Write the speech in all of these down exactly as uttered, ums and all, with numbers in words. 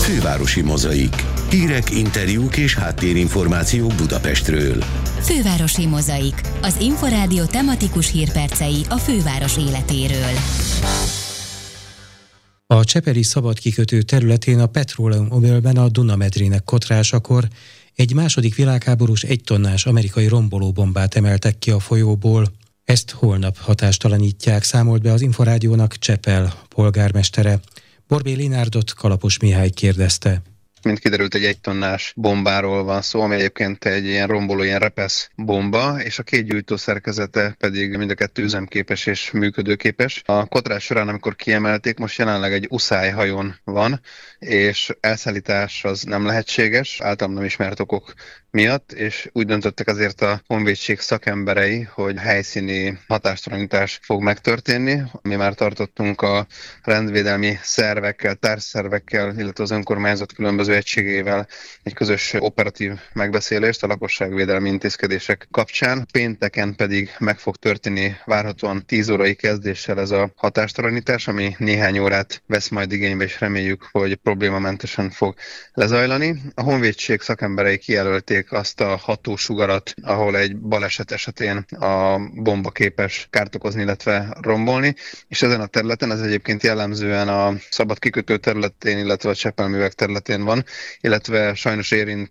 Fővárosi Mozaik. Hírek, interjúk és háttérinformációk Budapestről. Fővárosi Mozaik. Az Inforádió tematikus hírpercei a főváros életéről. A csepeli szabadkikötő területén a petróleumöbölben a Duna-medrének kotrásakor egy második világháborús egytonnás amerikai rombolóbombát emeltek ki a folyóból. Ezt holnap hatástalanítják, számolt be az Inforádiónak Csepel polgármestere. Borbély Linárdot Kalapos Mihály kérdezte. Mint kiderült, egy egytonnás bombáról van szó, ami egyébként egy ilyen romboló, ilyen repesz bomba, és a két gyújtó szerkezete pedig mind a kettő üzemképes és működőképes. A kotrás során, amikor kiemelték, most jelenleg egy uszály hajón van, és elszállítás az nem lehetséges, általában nem ismert okok miatt, és úgy döntöttek azért a honvédség szakemberei, hogy helyszíni hatástalanítás fog megtörténni. Mi már tartottunk a rendvédelmi szervekkel, társszervekkel, illetve az önkormányzat különböző egységével egy közös operatív megbeszélést a lakosságvédelmi intézkedések kapcsán. Pénteken pedig meg fog történni várhatóan tíz órai kezdéssel ez a hatástalanítás, ami néhány órát vesz majd igénybe, és reméljük, hogy problémamentesen fog lezajlani. A honvédség szakemberei kijelölték azt a hatósugarat, ahol egy baleset esetén a bomba képes kárt okozni, illetve rombolni, és ezen a területen, ez egyébként jellemzően a szabad kikötő területén, illetve a Csepelművek területén van, illetve sajnos érint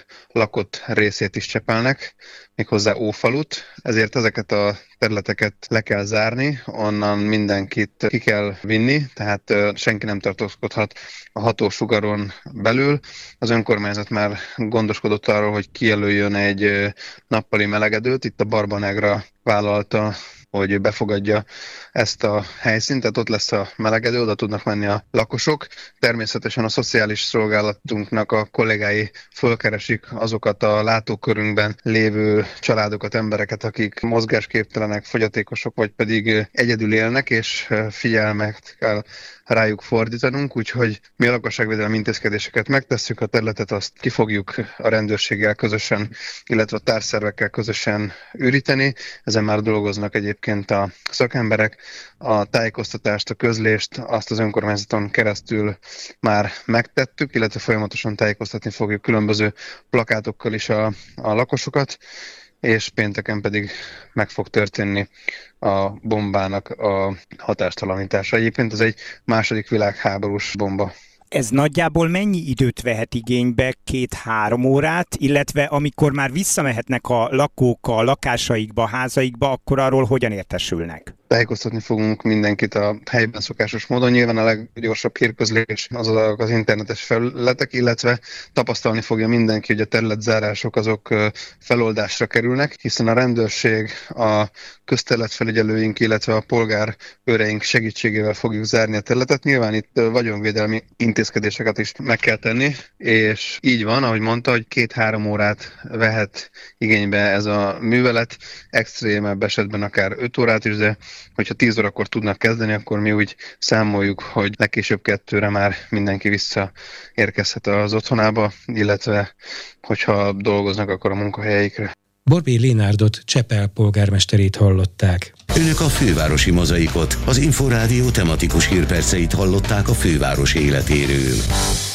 lakott részét is Csepelnek, méghozzá Ófalut, ezért ezeket a területeket le kell zárni, onnan mindenkit ki kell vinni, tehát senki nem tartózkodhat a hatósugaron belül. Az önkormányzat már gondoskodott arról, hogy kijelöljön egy nappali melegedőt, itt a Barbanegra vállalta, hogy befogadja ezt a helyszínt, tehát ott lesz a melegedő, oda tudnak menni a lakosok. Természetesen a szociális szolgálatunknak a kollégái fölkeresik azokat a látókörünkben lévő családokat, embereket, akik mozgásképtelenek, fogyatékosok, vagy pedig egyedül élnek, és figyelmet kell rájuk fordítanunk, úgyhogy mi a lakosságvédelmi intézkedéseket megtesszük, a területet azt ki fogjuk a rendőrséggel közösen, illetve a társszervekkel közösen üríteni. Ezen már dolgoznak egyébként a szakemberek. A tájékoztatást, a közlést azt az önkormányzaton keresztül már megtettük, illetve folyamatosan tájékoztatni fogjuk különböző plakátokkal is a, a lakosokat, és pénteken pedig meg fog történni a bombának a hatástalanítása. Egyébként ez egy második világháborús bomba. Ez nagyjából mennyi időt vehet igénybe, két-három órát, illetve amikor már visszamehetnek a lakók a lakásaikba, a házaikba, akkor arról hogyan értesülnek? Tájékoztatni fogunk mindenkit a helyben szokásos módon. Nyilván a leggyorsabb hírközlés az az internetes felületek, illetve tapasztalni fogja mindenki, hogy a területzárások azok feloldásra kerülnek, hiszen a rendőrség, a közterületfelügyelőink, illetve a polgárőreink segítségével fogjuk zárni a területet. Nyilván itt vagyonvédelmi intézkedéseket is meg kell tenni, és így van, ahogy mondta, hogy két-három órát vehet igénybe ez a művelet, extrémebb esetben akár öt órát is, de hogyha tíz órakor tudnak kezdeni, akkor mi úgy számoljuk, hogy legkésőbb kettőre már mindenki visszaérkezhet az otthonába, illetve hogyha dolgoznak, akkor a munkahelyeikre. Borbély Linárdot, Csepel polgármesterét hallották. Önök a Fővárosi Mozaikot, az Inforádió tematikus hírperceit hallották a főváros életéről.